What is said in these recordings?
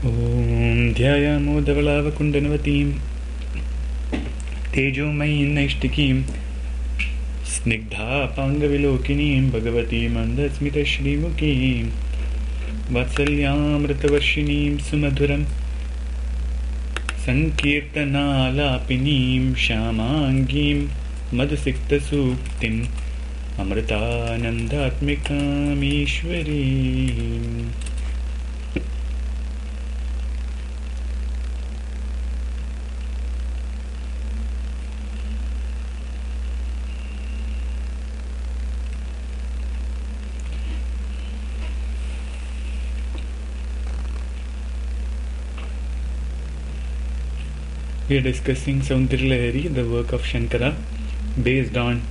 Om ध्यायामो धवलावकुण्डनवतीं तेजोमयीं नैष्टिकीं स्निग्धापाङ्गविलोकिनीं भगवतीं मन्दस्मितश्रीमुखीं वात्सल्यामृतवर्षिणीं सुमधुरं सङ्कीर्तनालापिनीं श्यामाङ्गीं मधुसिक्तसूक्तिम् अमृतानन्दात्मिकामीश्वरीम्. We are discussing Saundarya Lahari, the work of Shankara, based on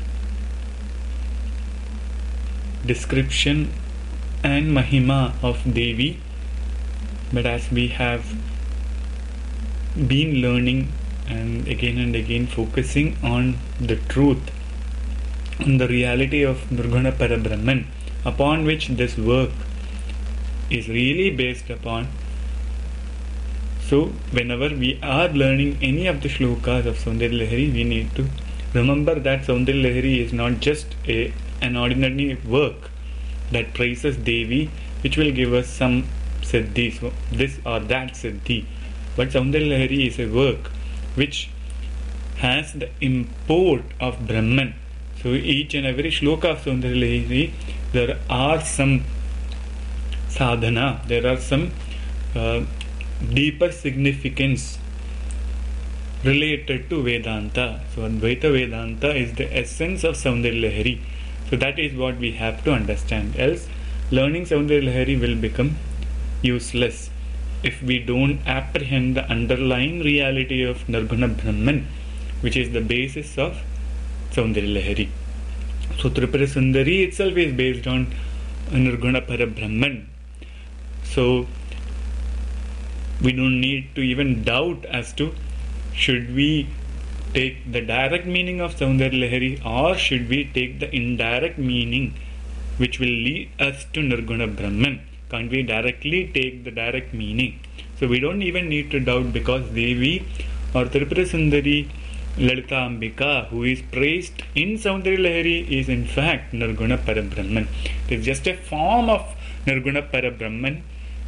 description and Mahima of Devi. But as we have been learning and again focusing on the truth, on the reality of Nirguna Parabrahman, upon which this work is really based upon. So, whenever we are learning any of the shlokas of Saundarya Lahari, we need to remember that Saundarya Lahari is not just an ordinary work that praises Devi, which will give us some siddhi, so this or that siddhi. But Saundarya Lahari is a work which has the import of Brahman. So, each and every shloka of Saundarya Lahari, there are some sadhana, there are some deeper significance related to Vedanta. So Advaita Vedanta is the essence of Saundarya Lahari. So that is what we have to understand. Else learning Saundarya Lahari will become useless if we don't apprehend the underlying reality of Nirguna Brahman, which is the basis of Saundarya Lahari. So Tripura Sundari itself is based on Nirguna Parabrahman. So we don't need to even doubt as to should we take the direct meaning of Saundarya Lahari or should we take the indirect meaning which will lead us to Nirguna Brahman. Can't we directly take the direct meaning? So we don't even need to doubt, because Devi or Tripura Sundari Lalita Ambika, who is praised in Saundarya Lahari, is in fact Nirguna Parabrahman. It is just a form of Nirguna Parabrahman,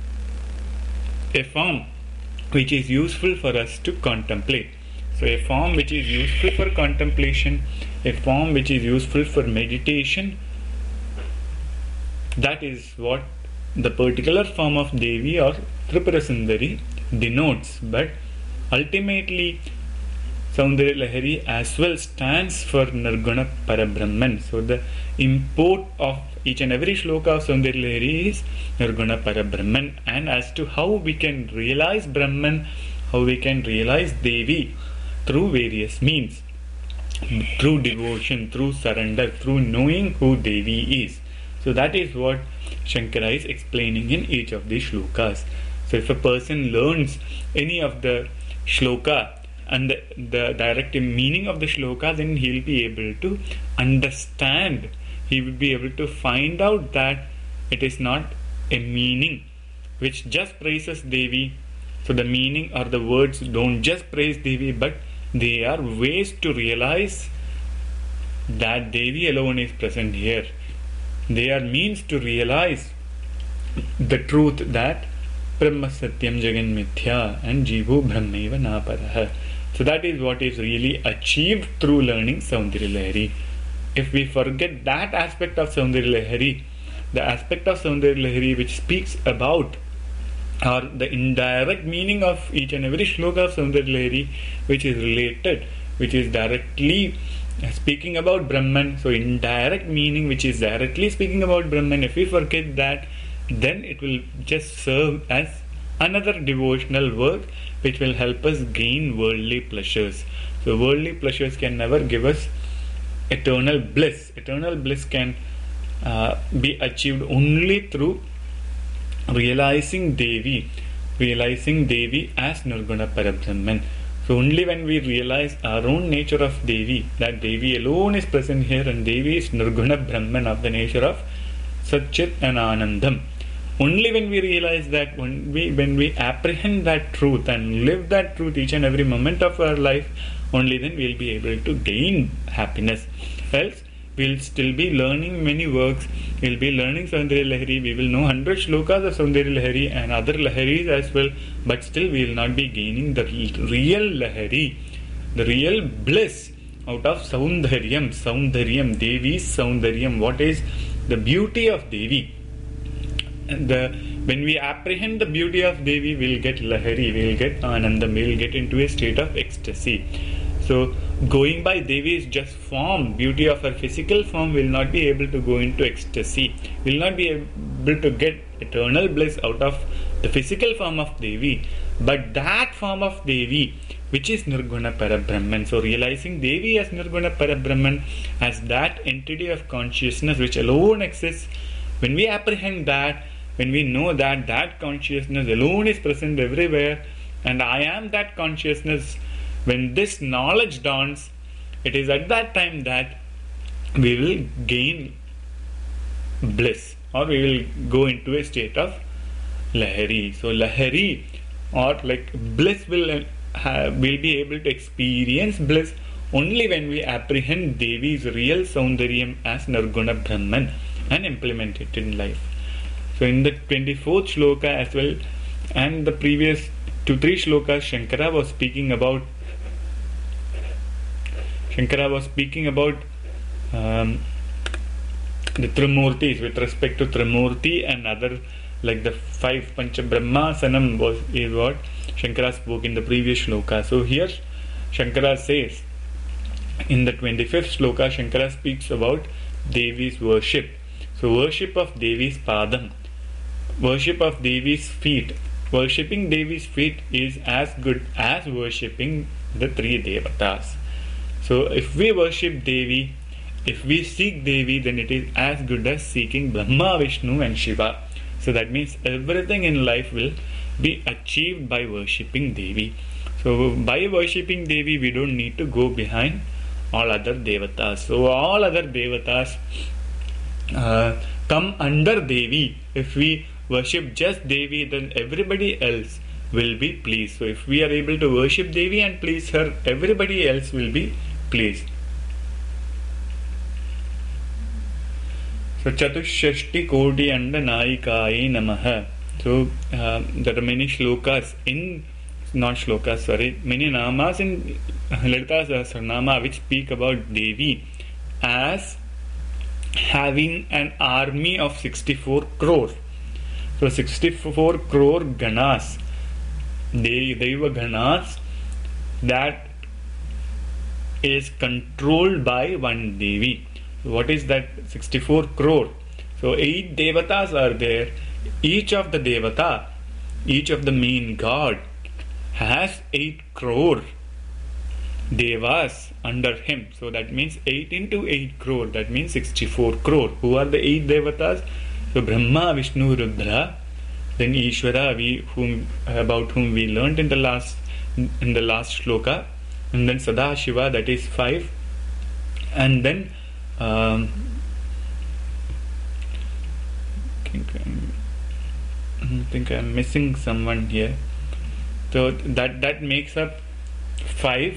a form which is useful for us to contemplate. So a form which is useful for contemplation, a form which is useful for meditation, that is what the particular form of Devi or Tripura Sundari denotes. But ultimately Saundarya Lahari as well stands for Nirguna Parabrahman. So the import of each and every shloka of Saundarya Lahari is Nirguna Parabrahman. And as to how we can realize Brahman, how we can realize Devi, through various means, through devotion, through surrender, through knowing who Devi is. So that is what Shankara is explaining in each of these shlokas. So if a person learns any of the shloka and the direct meaning of the shloka, then he will be able to understand, he will be able to find out that it is not a meaning which just praises Devi. So the meaning or the words don't just praise Devi, but they are ways to realize that Devi alone is present here. They are means to realize the truth that Brahma Satyam Jagan Mithya and Jivo Brahmaiva Naparaha. So that is what is really achieved through learning Saundarya Lahari. If we forget that aspect of Saundarya Lahari, the aspect of Saundarya Lahari which speaks about, or the indirect meaning of each and every shloka of Saundarya Lahari, which is related, which is directly speaking about Brahman, so indirect meaning which is directly speaking about Brahman, if we forget that, then it will just serve as another devotional work which will help us gain worldly pleasures. So worldly pleasures can never give us eternal bliss. Eternal bliss can be achieved only through realizing Devi as Nirguna Parabrahman. So only when we realize our own nature of Devi, that Devi alone is present here and Devi is Nirguna Brahman of the nature of Satchit and Anandam, Only when we realize that, when we apprehend that truth and live that truth each and every moment of our life, only then we'll be able to gain happiness. Else, we'll still be learning many works. We'll be learning Saundarya Lahari. We will know 100 shlokas of Saundarya Lahari and other Laharis as well. But still, we will not be gaining the real Lahari, the real bliss out of Saundaryam. Saundaryam, Devi's Saundaryam. What is the beauty of Devi? When we apprehend the beauty of Devi, we'll get Lahari, we'll get Anandam, we'll get into a state of ecstasy. So, going by Devi is just form. Beauty of her physical form will not be able to go into ecstasy. Will not be able to get eternal bliss out of the physical form of Devi. But that form of Devi, which is Nirguna Parabrahman. So, realizing Devi as Nirguna Parabrahman, as that entity of consciousness which alone exists, when we apprehend that, when we know that that consciousness alone is present everywhere, and I am that consciousness, when this knowledge dawns, it is at that time that we will gain bliss, or we will go into a state of Lahari. So Lahari, or like bliss, will be able to experience bliss only when we apprehend Devi's real Saundaryam as Nirguna Brahman and implement it in life. So in the 24th shloka as well, and the previous 2-3 shlokas, Shankara was speaking about the Trimurtis, with respect to Trimurti and other, like the 5 Pancha Brahmasanam is what Shankara spoke in the previous shloka. So here Shankara says, in the 25th shloka, Shankara speaks about Devi's worship. So worship of Devi's Padam, worship of Devi's feet. Worshipping Devi's feet is as good as worshipping the 3 Devatas. So if we worship Devi, if we seek Devi, then it is as good as seeking Brahma, Vishnu and Shiva. So that means everything in life will be achieved by worshipping Devi. So by worshipping Devi, we don't need to go behind all other Devatas. So all other Devatas come under Devi. If we worship just Devi, then everybody else will be pleased. So if we are able to worship Devi and please her, everybody else will be pleased. So Chatushashti Koti Anda Nayikai Namaha. So there are many shlokas in, not shlokas, sorry, many namas in Lalita Sahasranama which speak about Devi as having an army of 64 crore. So 64 crore ganas, Deva ganas, that is controlled by one Devi. What is that 64 crore? So 8 Devatas are there. Each of the Devata, each of the main god has 8 crore Devas under him. So that means 8 into 8 crore, that means 64 crore. Who are the 8 Devatas? So Brahma, Vishnu, Rudra, then Ishvara, about whom we learnt in the last shloka, and then Sadashiva, that is 5, and then I think I'm missing someone here. So that makes up 5.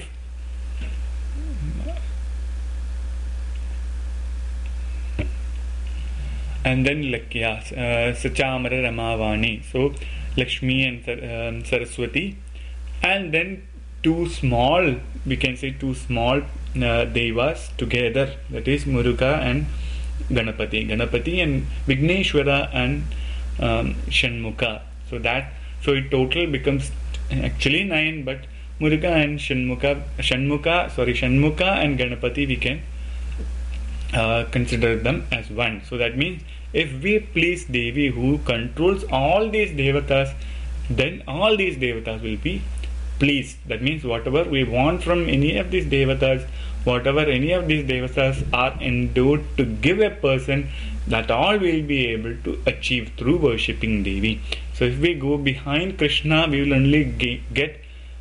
And then Sachamara Ramavani, so Lakshmi and Saraswati, and then 2 small, we can say 2 small Devas together, that is Muruga and Ganapati and Vigneshwara and Shanmukha. So it total becomes actually 9, but Muruga and Shanmukha and Ganapati, we can consider them as one. So that means if we please Devi, who controls all these Devatas, then all these Devatas will be pleased. That means whatever we want from any of these Devatas, whatever any of these Devatas are endowed to give a person, that all will be able to achieve through worshipping Devi. So if we go behind Krishna, we will only get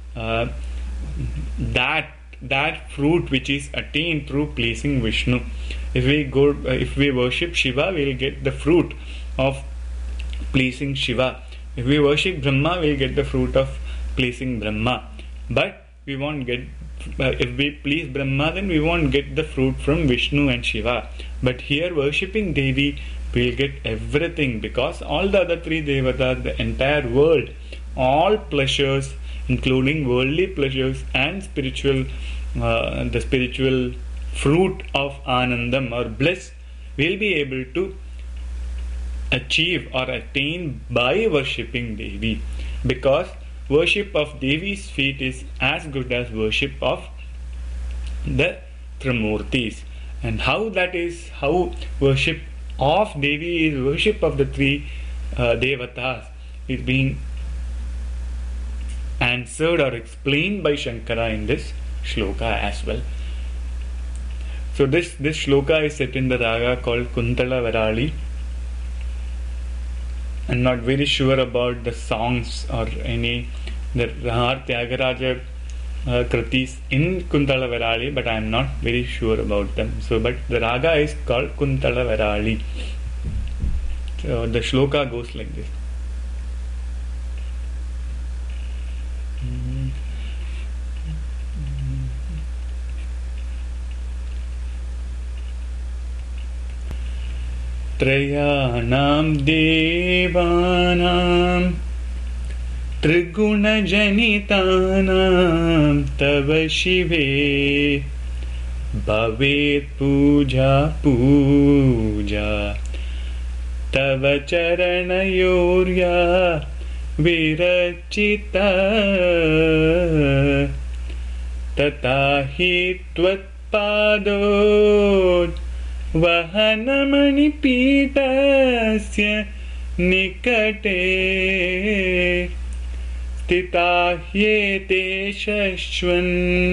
that fruit which is attained through pleasing Vishnu. If we worship Shiva, we will get the fruit of pleasing Shiva. If we worship Brahma, we'll get the fruit of pleasing Brahma. But we won't get, if we please Brahma, then we won't get the fruit from Vishnu and Shiva. But here, worshipping Devi, we'll get everything, because all the other three devatas, the entire world, all pleasures, including worldly pleasures and spiritual, the spiritual fruit of Anandam or bliss, we'll be able to achieve or attain by worshipping Devi, because worship of Devi's feet is as good as worship of the Trimurtis. And how that is, how worship of Devi is worship of the three devatas, is being answered or explained by Shankara in this shloka as well. So this shloka is set in the raga called Kuntala Varali. I'm not very sure about the songs or any the Rahar Tyagaraja kritis in Kuntala Varali, but I'm not very sure about them. So, but the raga is called Kuntala Varali. So the shloka goes like this. त्रयाणां देवानां त्रिगुणजनितानां तव शिवे भवेत् पूजा पूजा तव चरणयोर्या विरचिता तथा हि त्वत्पादो वहनमणिपीठस्य निकटे स्थिता ह्येते शश्वन्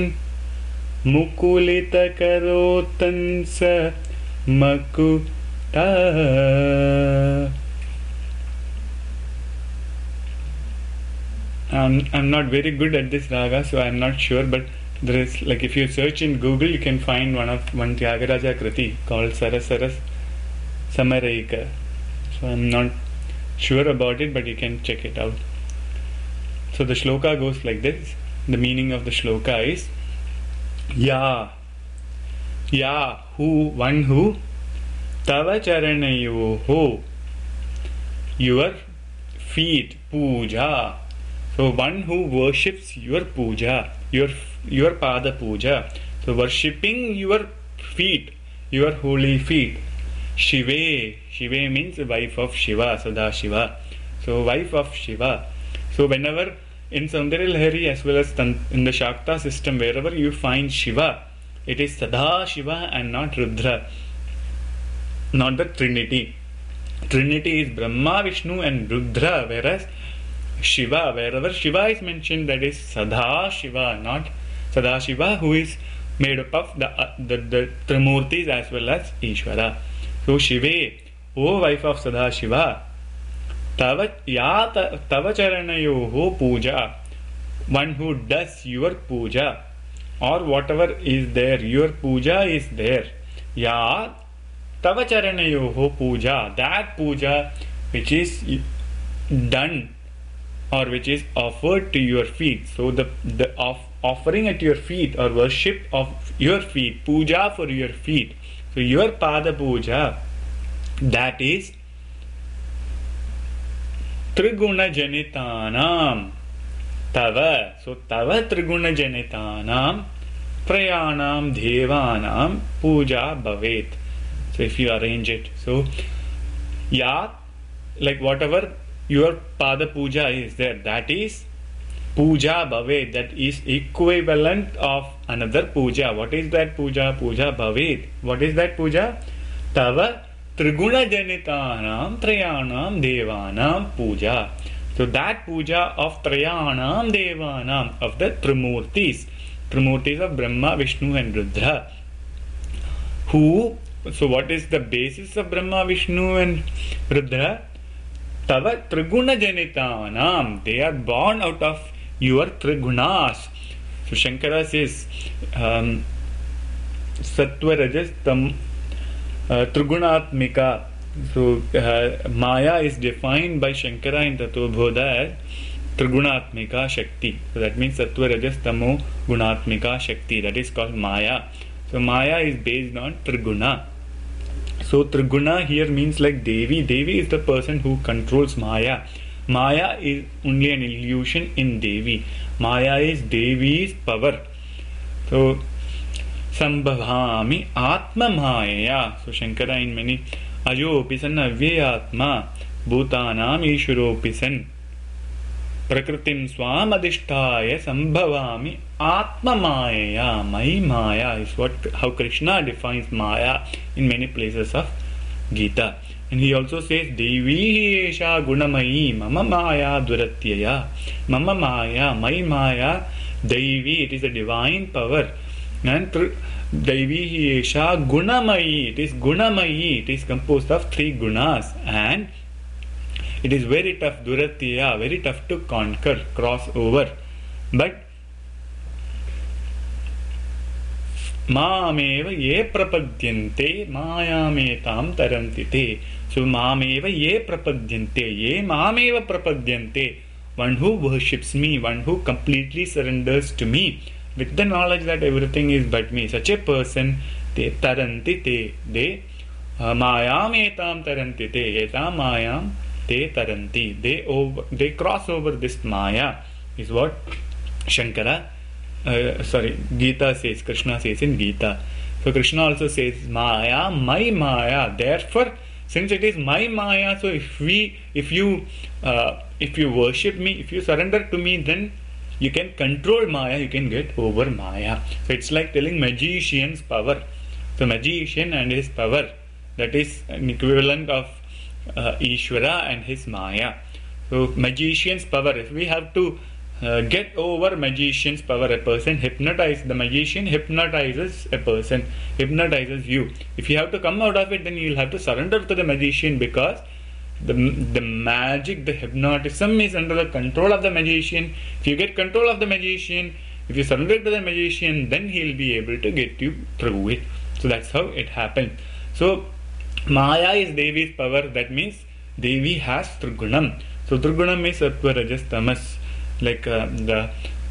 मुकुलितकरोत्तंस मकुटा. I'm not very good at this raga, so I'm not sure, but there is, like, if you search in Google, you can find one Tyagaraja kriti called Sarasaras Samarayika. So I'm not sure about it, but you can check it out. So the shloka goes like this. The meaning of the shloka is Ya who, one who, Tava Charanayoho, your feet, puja. So one who worships your puja, your pada puja. So worshipping your feet, your holy feet. Shive means wife of Shiva, Sada Shiva. So wife of Shiva. So whenever in Saundarya Lahari as well as in the Shakta system, wherever you find Shiva, it is Sada Shiva and not Rudra, not the Trinity. Trinity is Brahma, Vishnu and Rudra, whereas Shiva, wherever Shiva is mentioned, that is Sada Shiva, not Sada Shiva, who is made up of the Trimurtis as well as Ishvara. So Shive, O wife of Sada Shiva, Tava Charanayoho puja, one who does your puja, or whatever is there, your puja is there. Ya Tava Charanayoho puja, that puja which is done or which is offered to your feet. So the offering at your feet or worship of your feet, puja for your feet. So your pada puja, that is Triguna Janitanam Tava. So Tava Triguna Janitanam Trayanam Devanam Puja Bhavet. So if you arrange it, so Ya, like whatever your pada puja is there, that is puja bhavet, that is equivalent of another puja. What is that puja? Puja bhavet. What is that puja? Tava Triguna Janitanam Trayanam Devanam puja. So that puja of Trayanam Devanam, of the Trimurtis of Brahma, Vishnu and Rudra, who, so what is the basis of Brahma, Vishnu and Rudra? Tava Triguna Janitanam, they are born out of your Trigunas. So Shankara says Sattva Rajas Tam Trigunatmika So Maya is defined by Shankara in Tattvabodha as Trigunatmika Shakti. So that means Sattva, Rajas, Tamo, Gunatmika Shakti. That is called Maya. So Maya is based on Triguna. So Triguna here means like Devi. Devi is the person who controls Maya. Maya is only an illusion in Devi. Maya is Devi's power. So Sambhavami Atma Maya. So Shankara in many Ajopi san avyatma bhutanam ishuropi san prakritim swam adhisthaya sambhavami atma maya. My Maya is what how Krishna defines Maya in many places of Gita. And he also says Devi esha gunamayi mama maya duratyaya. Mama Maya, my Maya, Devi, it is a divine power. And Devi esha gunamayi, it is gunamayi, it is composed of 3 gunas, and it is very tough, duratya, very tough to conquer, cross over. But Mameva ye prapadyante mayametam tarantite. So Mameva ye prapadyante, ye Mameva prapadyante, one who worships me, one who completely surrenders to me with the knowledge that everything is but me. Such a person, te tarantite, they mayametam tarantite, etam mayam te taranti. They cross over this Maya, is what Shankara Gita says, Krishna says in Gita. So Krishna also says Maya, my Maya. Therefore, since it is my Maya, so if you worship me, if you surrender to me, then you can control Maya, you can get over Maya. So it's like telling magician's power. So magician and his power, that is an equivalent of Ishvara and his Maya. So magician's power, if we have to get over magician's power, a person the magician hypnotizes a person, hypnotizes you. If you have to come out of it, then you will have to surrender to the magician, because the magic, the hypnotism is under the control of the magician. If you get control of the magician, if you surrender to the magician, then he will be able to get you through it. So that's how it happens. So Maya is Devi's power. That means Devi has Trigunam. So Trigunam is Sattva, Rajas, Tamas. Like the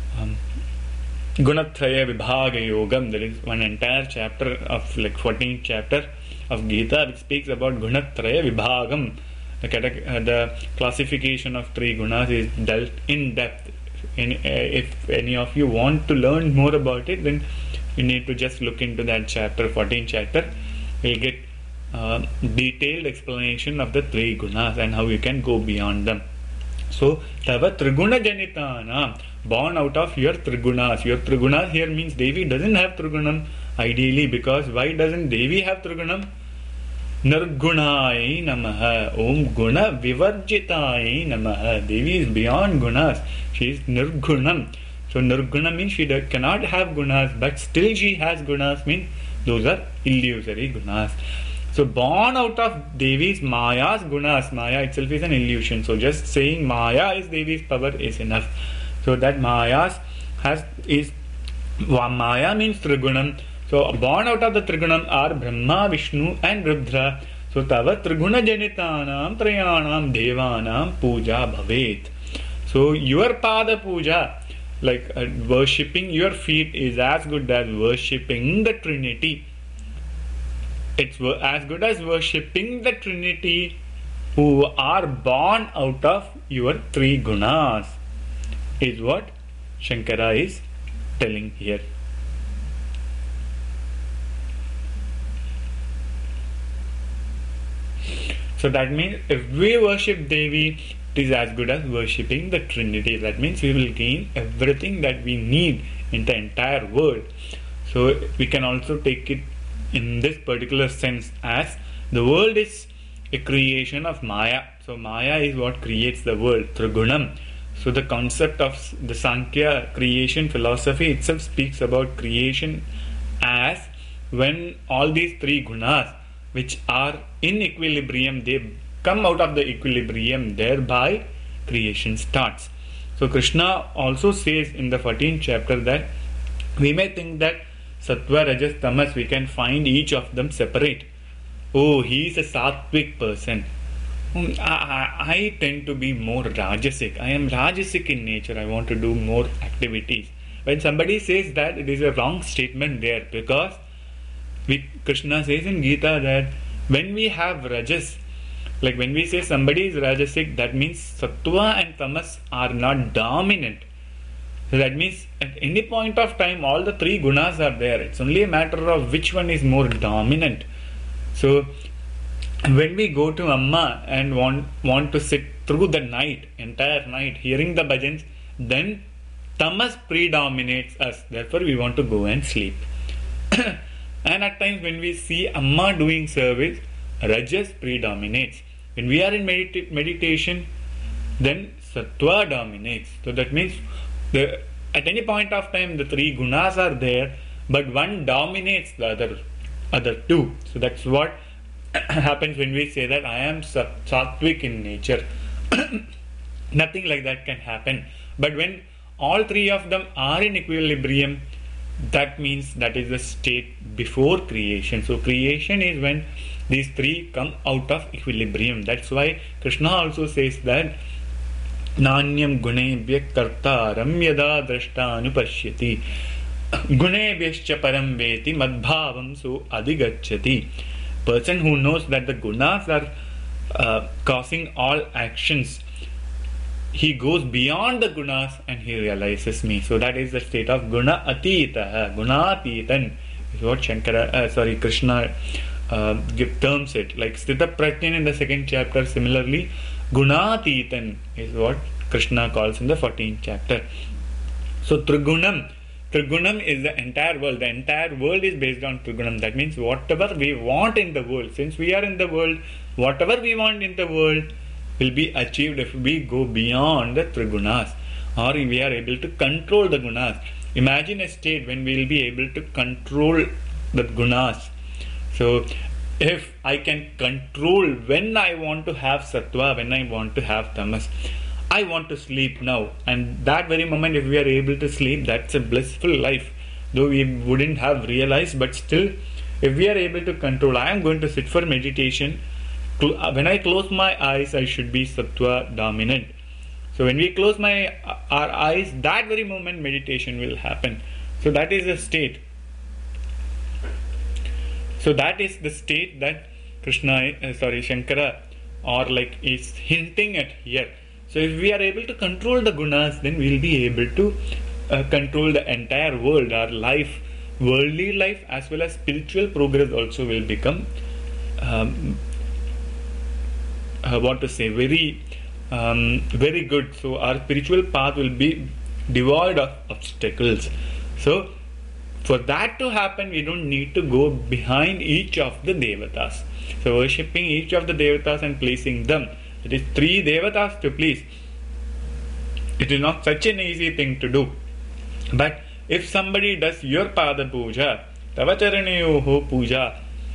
Gunatraya Vibhaga Yogam, there is one entire chapter of 14th chapter of Gita which speaks about Gunatraya Vibhagam. The classification of 3 gunas is dealt in depth. If any of you want to learn more about it, then you need to just look into that chapter, 14th chapter. You'll get detailed explanation of the 3 gunas and how you can go beyond them. So, Tava Triguna Janitana, born out of your Trigunas. Your Trigunas here means Devi doesn't have Trigunam ideally, because why doesn't Devi have Trigunam? Nirgunai Namaha, Om Guna Vivarjitai Namaha. Devi is beyond gunas. She is Nirgunam. So Nirguna means she cannot have gunas, but still she has gunas, means those are illusory gunas. So born out of Devi's Maya's gunas, Maya itself is an illusion. So just saying Maya is Devi's power is enough. So that Maya means Trigunam. So born out of the Trigunam are Brahma, Vishnu and Rudra. So Tava Triguna Janitanam Trayanam Devanam Puja Bhavet. So your Pada Puja, like worshipping your feet, is as good as worshipping the Trinity. It's as good as worshipping the Trinity, who are born out of your 3 gunas, is what Shankara is telling here. So that means if we worship Devi, it is as good as worshipping the Trinity. That means we will gain everything that we need in the entire world. So we can also take it in this particular sense as the world is a creation of Maya. So Maya is what creates the world, Trigunam. So the concept of the Sankhya creation philosophy itself speaks about creation as when all these 3 gunas, which are in equilibrium, they come out of the equilibrium, thereby creation starts. So Krishna also says in the 14th chapter that we may think that Sattva, Rajas, Tamas, we can find each of them separate. oh, he's a sattvic person. I tend to be more rajasic. I am rajasic in nature. I want to do more activities. When somebody says that, it is a wrong statement there, because Krishna says in Gita that when we have rajas, like when we say somebody is rajasic, that means sattva and tamas are not dominant. So that means at any point of time, all the three gunas are there. It's only a matter of which one is more dominant. So when we go to Amma and want to sit through the night, entire night, hearing the bhajans, then tamas predominates us. Therefore, we want to go and sleep. And at times when we see Amma doing service, rajas predominates. When we are in meditation, then sattva dominates. So that means at any point of time the three gunas are there, but one dominates the other two. So that's what happens when we say that I am sattvic in nature. Nothing like that can happen. But when all three of them are in equilibrium, that means that is the state before creation. So creation is when these three come out of equilibrium. That's why Krishna also says that Nanyam gunebhya kartaram yada drashta anupashyati gunebhyascha param veti madbhavam so adhigacchati. Person who knows that the gunas are causing all actions, he goes beyond the gunas and he realizes me. So that is the state of guna atita. Guna atitan is what Krishna terms it. Like Sthita Prajnan in the second chapter, similarly guna atitan is what Krishna calls in the 14th chapter. So Trigunam is the entire world. The entire world is based on Trigunam. That means whatever we want in the world, since we are in the world, whatever we want in the world will be achieved if we go beyond the Trigunas, or we are able to control the gunas. Imagine a state when we will be able to control the gunas. So if I can control when I want to have sattva, when I want to have tamas, I want to sleep now, and that very moment if we are able to sleep, that's a blissful life. Though we wouldn't have realized, but still if we are able to control, I am going to sit for meditation. When I close my eyes, I should be sattva dominant. So when we close our eyes, that very moment meditation will happen. So that is the state. So that is the state that Shankara is hinting at here. So if we are able to control the gunas, then we will be able to control the entire world. Our life, worldly life as well as spiritual progress also will become very good. So our spiritual path will be devoid of obstacles. So for that to happen, we don't need to go behind each of the devatas. So worshipping each of the devatas and pleasing them, it is three devatas to please. It is not such an easy thing to do. But if somebody does your pada puja, tavacharaneyoho puja,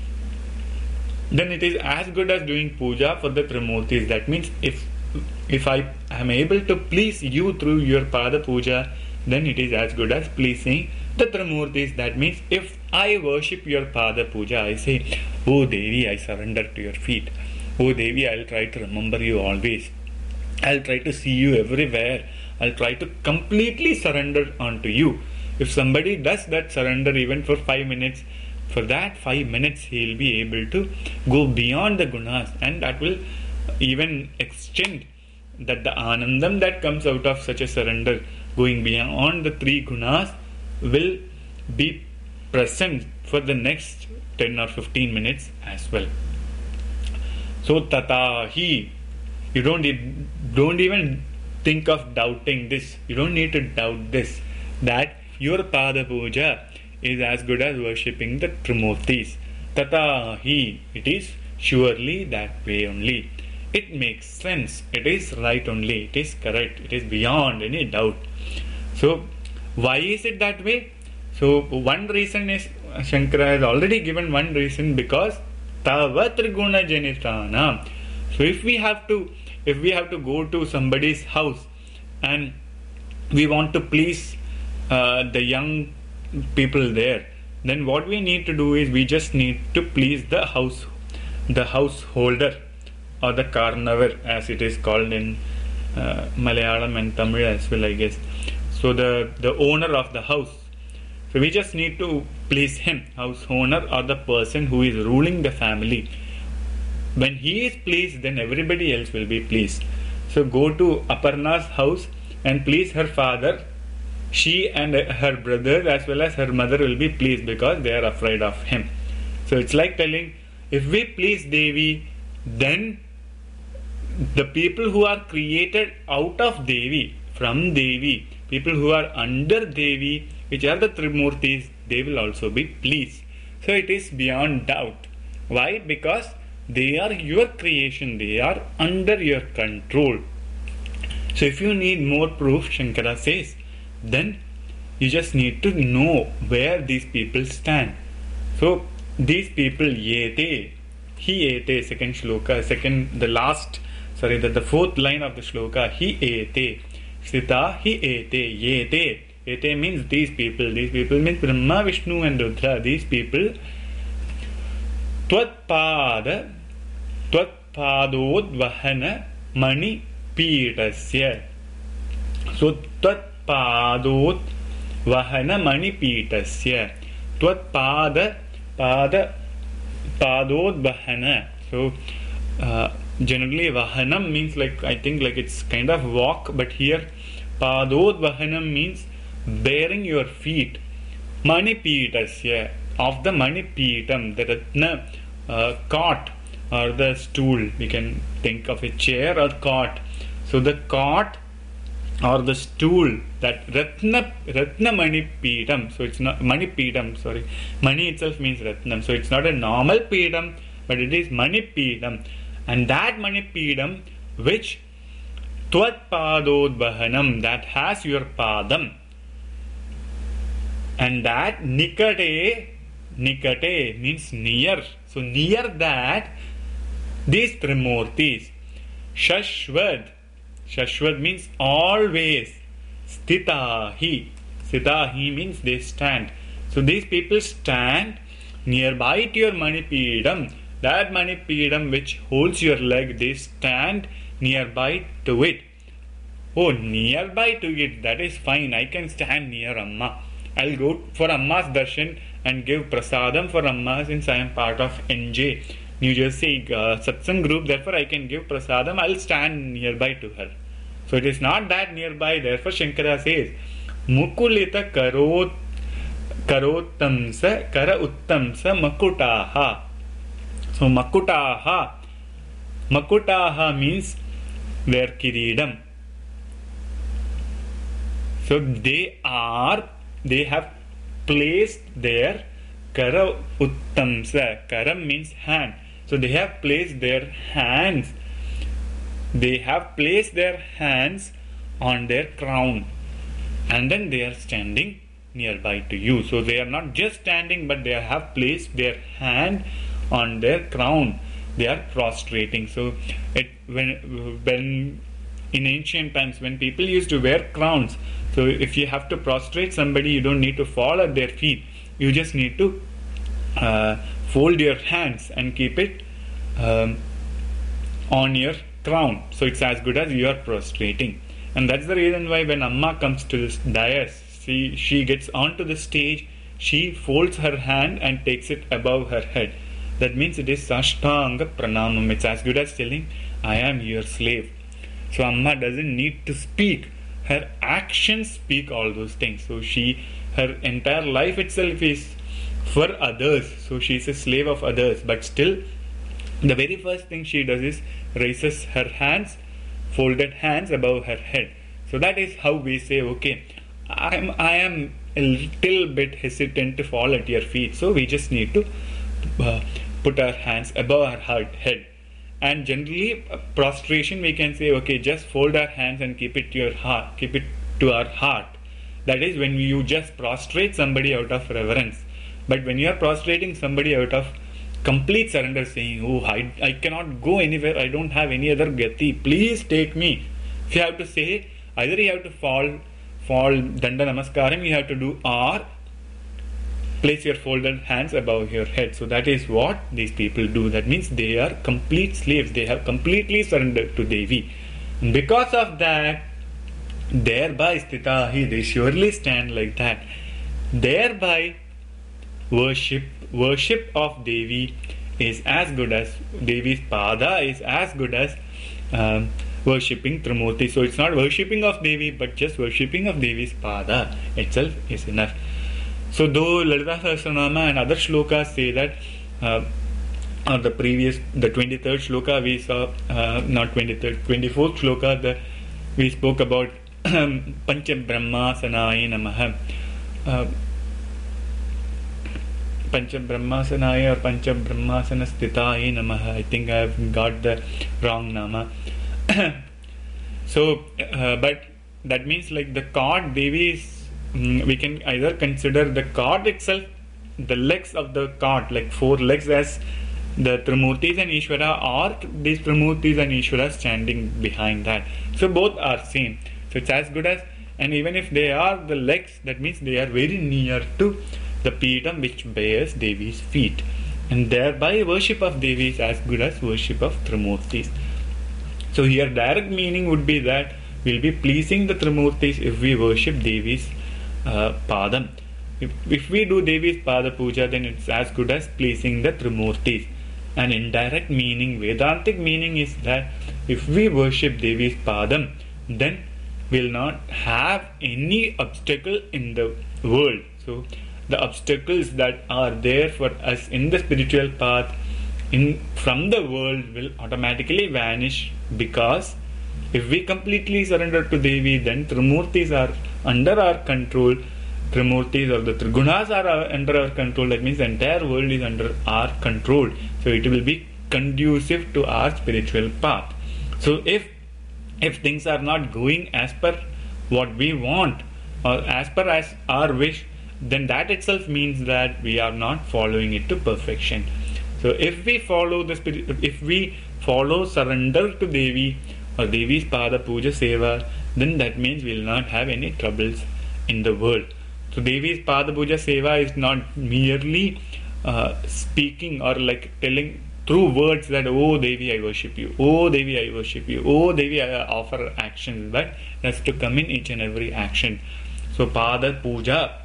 then it is as good as doing puja for the Trimurtis. That means if I am able to please you through your pada puja, then it is as good as pleasing the Trimurtis. That means if I worship your pada puja, I say, oh Devi, I surrender to your feet. Oh Devi, I'll try to remember you always. I'll try to see you everywhere. I'll try to completely surrender onto you. If somebody does that surrender even for 5 minutes, for that 5 minutes he will be able to go beyond the gunas, and that will even extend that the anandam that comes out of such a surrender, going beyond the three gunas, will be present for the next 10 or 15 minutes as well. So tatahi, you don't even think of doubting this. You don't need to doubt this, that your pada puja is as good as worshipping the Trimurtis. Tatahi, it is surely that way only. It makes sense. It is right only. It is correct. It is beyond any doubt. So why is it that way? So one reason is, Shankara has already given one reason, because tava triguna janitana. So if we have to go to somebody's house and we want to please the young people there, then what we need to do is we just need to please the the householder or the carnavar, as it is called in Malayalam and Tamil as well, I guess. So the owner of the house. So we just need to please him, house owner or the person who is ruling the family. When he is pleased, then everybody else will be pleased. So go to Aparna's house and please her father. She and her brother as well as her mother will be pleased because they are afraid of him. So it's like telling, if we please Devi, then the people who are created out of Devi, from Devi, people who are under Devi, which are the Trimurtis, they will also be pleased. So it is beyond doubt. Why? Because they are your creation, they are under your control. So if you need more proof, Shankara says, then you just need to know where these people stand. So these people, yete, he ete, second shloka, the fourth line of the shloka, he ete, sthita, he ete, yete. Ete means these people means Brahma, Vishnu and Rudra. These people, Tvat padodvahana mani pitasya. So Tvat padodvahana mani pitasya. Tvat padodvahana. So generally vahanam means I think it's kind of walk, but here padodvahanam means bearing your feet. Manipitasya, of the Manipitam, the Ratna cot or the stool. We can think of a chair or cot. So the cot or the stool, that Ratna Manipitam. So it's not Manipitam, sorry. Mani itself means Ratnam. So it's not a normal Pitam, but it is Manipitam. And that Manipitam which Tvat Padodvahanam, that has your Padam. And that nikate means near. So near that, these Trimurtis, Shashwat means always, Sthitahi means they stand. So these people stand nearby to your Manipedam. That Manipedam which holds your leg, they stand nearby to it. Oh, nearby to it, that is fine. I can stand near Amma. I'll go for Amma's darshan and give prasadam for Amma since I am part of NJ, New Jersey Satsang group. Therefore, I can give prasadam. I'll stand nearby to her. So it is not that nearby. Therefore, Shankara says, Mukulita karotamsa kara uttamsa makutaha. So makutaha means their kiridam. So they have placed their kara uttamsa. Karam means hand. So they have placed their hands. They have placed their hands on their crown. And then they are standing nearby to you. So they are not just standing, but they have placed their hand on their crown. They are prostrating. So when in ancient times, when people used to wear crowns, so if you have to prostrate somebody, you don't need to fall at their feet. You just need to fold your hands and keep it on your crown. So it's as good as you are prostrating. And that's the reason why when Amma comes to this dais, she gets onto the stage, she folds her hand and takes it above her head. That means it is Sashtanga Pranamam. It's as good as telling, I am your slave. So Amma doesn't need to speak. Her actions speak all those things. So her entire life itself is for others. So she is a slave of others. But still, the very first thing she does is raises her hands, folded hands above her head. So that is how we say, okay, I am a little bit hesitant to fall at your feet. So we just need to put our hands above our head. And generally, prostration, we can say, okay, just fold our hands and keep it to your heart, keep it to our heart. That is when you just prostrate somebody out of reverence. But when you are prostrating somebody out of complete surrender, saying, oh, I cannot go anywhere, I don't have any other gati, please take me. If you have to say, either you have to fall Danda Namaskaram, you have to do, or place your folded hands above your head. So that is what these people do. That means they are complete slaves. They have completely surrendered to Devi. And because of that, thereby stitahi, they surely stand like that. Thereby worship of Devi is as good as Devi's pada is as good as worshipping Trimurti. So it's not worshipping of Devi, but just worshipping of Devi's pada itself is enough. So though Lalita Sahasranama and other shlokas say that on the 23rd shloka we saw, not 23rd, 24th shloka, we spoke about Pancha Brahmasanaye Namaha. Pancha Brahmasanaya or Pancha Brahmasana Sthitaye Namaha. I think I have got the wrong nama. So, but that means like the cord Devi is, we can either consider the cord itself, the legs of the cord, like 4 legs as the Trimurtis and Ishvara, or these Trimurtis and Ishvara standing behind that. So both are same. So it's as good as, and even if they are the legs, that means they are very near to the Peedam which bears Devi's feet. And thereby worship of Devi is as good as worship of Trimurtis. So here direct meaning would be that we'll be pleasing the Trimurtis if we worship Devi's Padam. If we do Devi's Pada Puja, then it's as good as pleasing the Trimurtis. And indirect meaning, Vedantic meaning is that if we worship Devi's Padam, then we'll not have any obstacle in the world. So the obstacles that are there for us in the spiritual path from the world will automatically vanish, because if we completely surrender to Devi, then Trimurtis are under our control. Trimurtis or the Trigunas are under our control. That means the entire world is under our control. So it will be conducive to our spiritual path. So if things are not going as per what we want or as per as our wish, then that itself means that we are not following it to perfection. So if we follow surrender to Devi or Devi's Pada Puja Seva, then that means we will not have any troubles in the world. So Devi's Pada Puja Seva is not merely speaking or like telling through words that, oh Devi, I worship you, oh Devi, I worship you, oh Devi, I offer actions, but it has to come in each and every action. So Pada Puja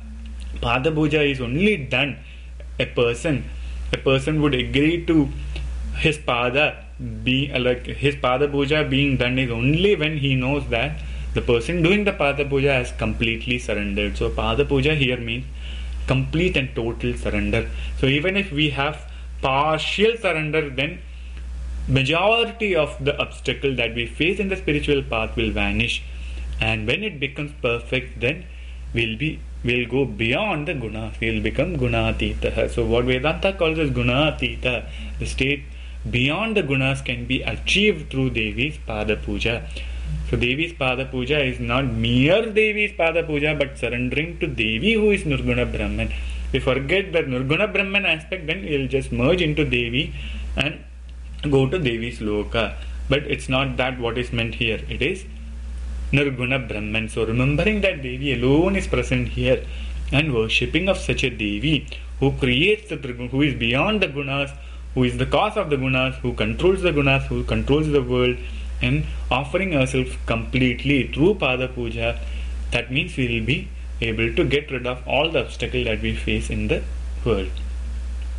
is only done, a person would agree to his Pada his Pada Puja being done is only when he knows that the person doing the Pada Puja has completely surrendered. So Pada Puja here means complete and total surrender. So even if we have partial surrender, then majority of the obstacle that we face in the spiritual path will vanish, and when it becomes perfect, then we'll go beyond the gunas. We'll become gunatita. So what Vedanta calls as gunatita, the state beyond the gunas, can be achieved through Devi's Pada Puja. So Devi's Pada Puja is not mere Devi's Pada Puja, but surrendering to Devi who is Nirguna Brahman. We forget that Nirguna Brahman aspect, then we'll just merge into Devi and go to Devi's Loka. But it's not that what is meant here. It is Nirguna Brahman. So remembering that Devi alone is present here and worshipping of such a Devi who creates the Triguna, who is beyond the gunas, who is the cause of the gunas, who controls the gunas, who controls the world, and offering ourselves completely through Pada Puja, that means we will be able to get rid of all the obstacles that we face in the world.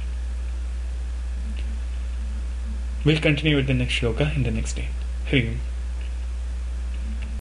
We'll continue with the next shloka in the next day. Hari Om.